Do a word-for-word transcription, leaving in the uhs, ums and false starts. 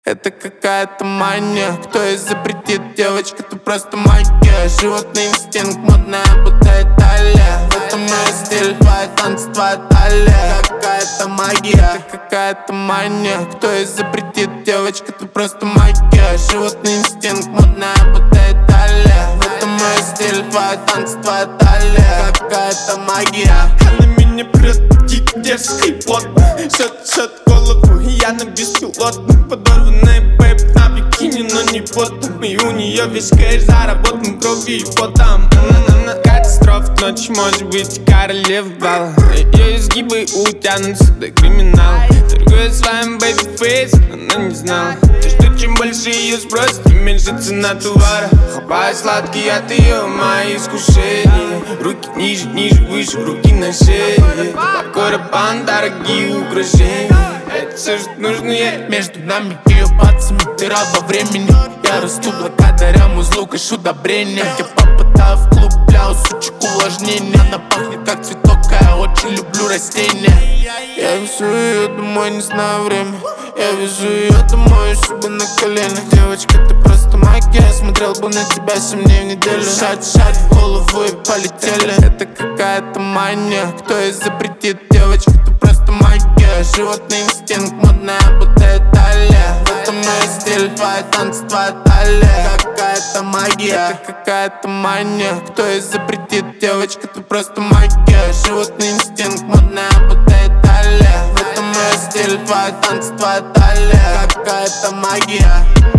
Это какая-то мания. Кто и запретит, девочка, ты просто магия. Животный инстинкт, модная будто Италия. В этом мой стиль, твои танцы, твоя талия. Какая-то магия, это какая-то мания. Кто и запретит, девочка, ты просто магия. Животный инстинкт, модная будто Италия. В этом мой стиль, твои танцы, твоя талия. Какая-то магия. Она меня прет дерзкий плод. Шот, шот голову, я на беспилотном. Подорванная бэйб на бикини, но не потом. И у нее весь кэш заработан кровью и потом. Катастрофа ночь, может быть, королева бала. Ее изгибы утянутся до криминала. Торгуя своим бэйби фейс, она не знала, что чем больше ее спросит, тем меньше цена товара. Хапая сладкий от ее мои искушения. Руки ниже, ниже, выше, руки на шее. Такой рабан, дорогие украшения. Это все, что нужно ей. Между нами и ее пальцами дыра во времени. Я расту благодаря музлу, кашу удобрения. Я попадаю в клуб, бля, у сучек увлажнения. Она пахнет как цветок, а я очень люблю растения. Я везу ее домой, не знаю время. Я везу ее домой, у себя на коленях. Девочка, ты просто магия. Смотрел бы на тебя семь дней в неделю. Шать, шать в голову и полетели. Это какая-то мания. Кто и запретит, девочка, ты просто магия. Животный инстинкт, модная будто Италия. В этом мой стиль, твои танцы, твоя талия. Какая-то магия, это какая-то мания. Кто и запретит, девочка, ты просто магия. Животный инстинкт, модная будто Италия. В этом мой стиль, твои танцы, твоя талия. Какая-то магия.